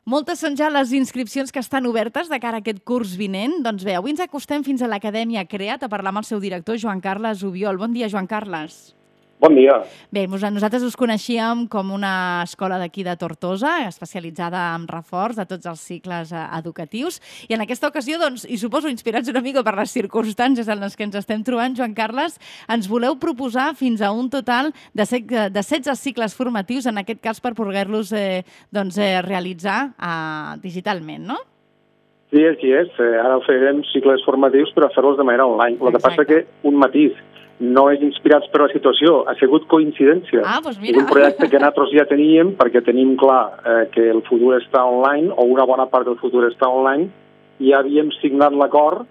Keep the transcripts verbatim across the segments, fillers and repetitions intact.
Moltes són ja les inscripcions que estan obertes de cara a aquest curs vinent. Doncs bé, avui ens acostem fins a l'Acadèmia Creat a parlar amb el seu director, Joan Carles Ubiol. Bon dia, Joan Carles. Bon dia. Bé, nosaltres us coneixíem com una escola d'aquí de Tortosa, especialitzada en reforç de tots els cicles educatius. I en aquesta ocasió, doncs, i suposo inspirats una mica per les circumstàncies en les que ens estem trobant, Joan Carles, ens voleu proposar fins a un total de setze cicles formatius, en aquest cas per poder-los eh, doncs, eh, realitzar eh, digitalment, no? Sí, així és. Ara farem cicles formatius per fer-los de manera online. El que passa que un matís no és inspirats per la situació, ha sigut coincidència. Ah, doncs mira. És un projecte que nosaltres ja teníem perquè tenim clar eh, que el futur està online, o una bona part del futur està online, i ja havíem signat l'acord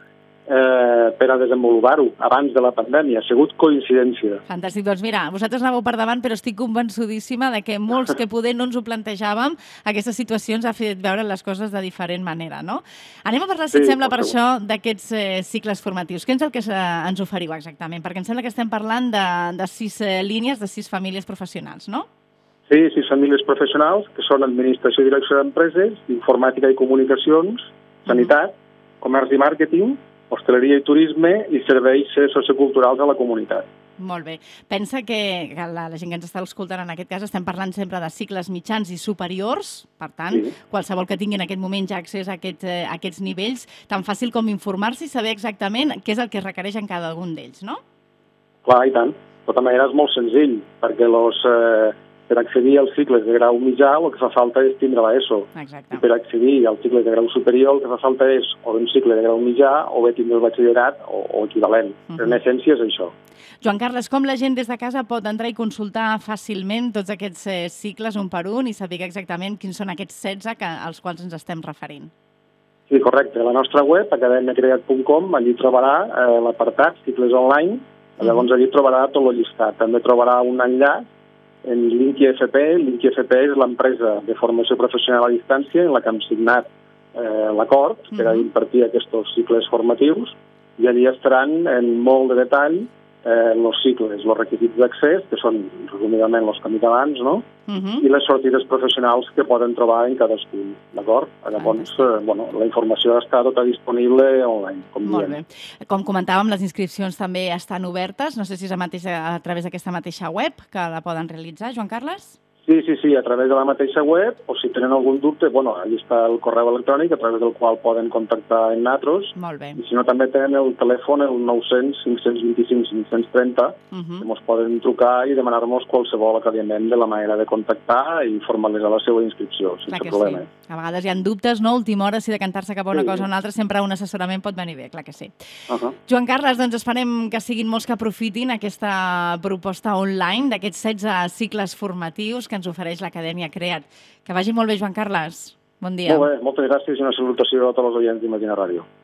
eh, per a desenvolupar-ho abans de la pandèmia. Ha sigut coincidència. Fantàstic. Doncs mira, vosaltres anàveu per davant, però estic convençudíssima de que molts que poder no ens ho plantejàvem, aquestes situacions ha fet veure les coses de diferent manera, no? Anem a parlar, si et Sí, sembla, per per això, d'aquests eh, cicles formatius. Què és el que se, ens oferiu exactament? Perquè em sembla que estem parlant de, de sis eh, línies, de sis famílies professionals, no? Sí, sis famílies professionals, que són Administració i Direcció d'Empreses, Informàtica i Comunicacions, Sanitat, Comerç i Màrqueting, Hostaleria i Turisme i Serveis Socioculturals a la comunitat. Molt bé. Pensa que la, la gent que ens està escoltant en aquest cas estem parlant sempre de cicles mitjans i superiors, per tant, sí. Qualsevol que tingui en aquest moment ja accés a, aquest, eh, a aquests nivells, tan fàcil com informar-se i saber exactament què és el que es requereix en cada un d'ells, no? Clar, i tant. De tota manera és molt senzill, perquè los, eh, per accedir als cicles de grau mitjà el que fa falta és tindre l'ESO. Exacte. I per accedir als cicles de grau superior el que fa falta és o un cicle de grau mitjà o bé tindre el batxillerat o, o equivalent. Uh -huh. En essència és això. Joan Carles, com la gent des de casa pot entrar i consultar fàcilment tots aquests eh, cicles un per un i saber exactament quins són aquests setze que, als quals ens estem referint? Sí, correcte. A la nostra web, academia creat punt com, allí trobarà eh, l'apartat cicles online, uh -huh. Llavors allí trobarà tot el llistat. També trobarà un enllaç en l'Inqui F P. L'Inqui F P és l'empresa de formació professional a distància en la que hem signat eh, l'acord uh -huh. per a impartir aquests cicles formatius, i allí estaran en molt de detall eh, els cicles, els requisits d'accés, que són resumidament els que hem dit abans, no? Uh -huh. I les sortides professionals que poden trobar en cadascun, d'acord? Llavors, eh, bueno, la informació està tota disponible online, com Molt diem. bé. Com comentàvem, les inscripcions també estan obertes. No sé si és a, mateixa, a través d'aquesta mateixa web que la poden realitzar, Joan Carles? Sí, sí, sí, a través de la mateixa web, o si tenen algun dubte, bueno, allà està el correu electrònic a través del qual poden contactar amb nosaltres. Molt bé. I si no, també tenen el telèfon, el nou cents, cinc cents vint-i-cinc, cinc cents trenta, uh -huh. que ens poden trucar i demanar-nos qualsevol aclariment de la manera de contactar i formalitzar la seva inscripció, sense clar que problema. Sí. A vegades hi ha dubtes, no? A última hora, si decantar-se cap a una sí. cosa o una altra, sempre un assessorament pot venir bé, clar que sí. Uh -huh. Joan Carles, doncs esperem que siguin molts que aprofitin aquesta proposta online d'aquests setze cicles formatius que ens ofereix l'Acadèmia Creat. Que vagi molt bé, Joan Carles. Bon dia. Molt bé, moltes gràcies i una salutació a tots els oients d'Imagina Ràdio.